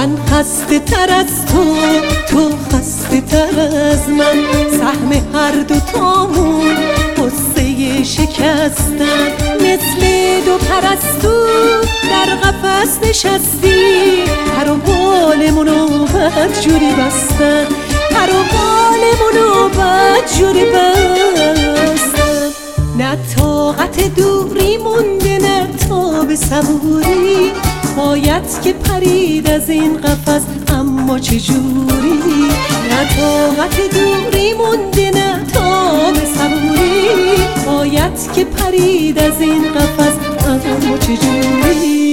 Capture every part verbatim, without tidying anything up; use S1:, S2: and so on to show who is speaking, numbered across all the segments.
S1: من خسته تر از تو، تو خسته تر از من، سهم هر دو تامون قصه شکستن. مثل دو پرستو در قفس نشستی، پر و بالمونو بدجوری بستن، پر و بالمونو بدجوری بستن. نه طاقت دوری مونده نه تاب صبوری، باید که پرید از این قفس اما چجوری. نه طاقت دوری مونده نه تاب صبوری، باید که پرید از این قفس اما چجوری.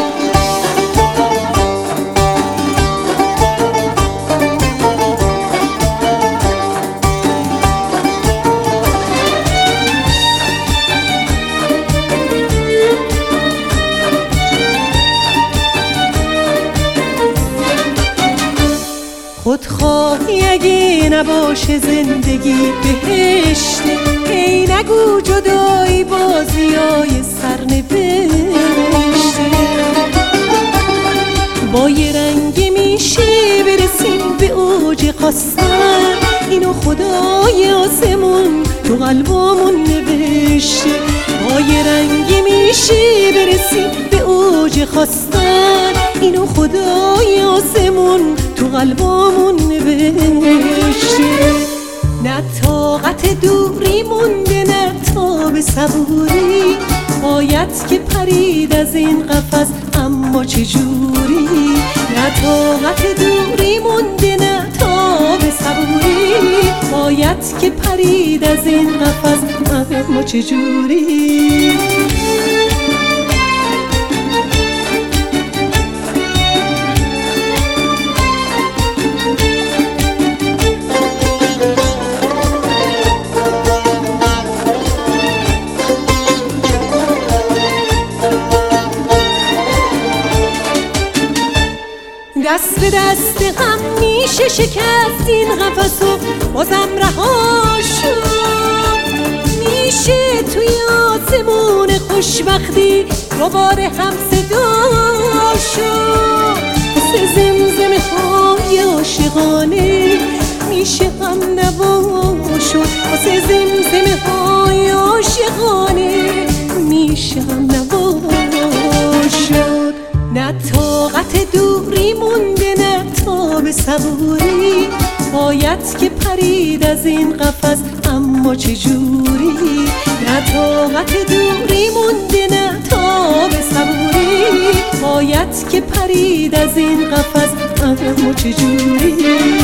S1: خودخواهی اگه نباشه زندگی بهشته، ای نگو جدایی بازیای سرنوشته. با یه رنگی میشه برسیم به اوج خواستن، اینو خدای آسمون تو قلبمون نوشته. با یه رنگی میشه برسیم به اوج خواستن، اینو خدای آسمون تو قلبمون نوشته. نه طاقت دوری مونده نه تاب صبوری، باید که پرید از این قفس اما چجوری. نه طاقت دوری مونده نه تاب صبوری، باید که پرید از این قفس اما چجوری. دست به دست هم میشه شکست این قفس و بازم رها شد. میشه توی آسمون خوشبختی دوباره هم صدا شد. واسه زمزمه های عاشقانه میشه هم نوا شد. واسه زمزمه های عاشقانه میشه هم نوا شد. نه طاقت دوری مونده نه تاب صبوری، باید که پرید از این قفس اما چجوری. نه طاقت دوری مونده نه تاب صبوری، باید که پرید از این قفس اما چجوری.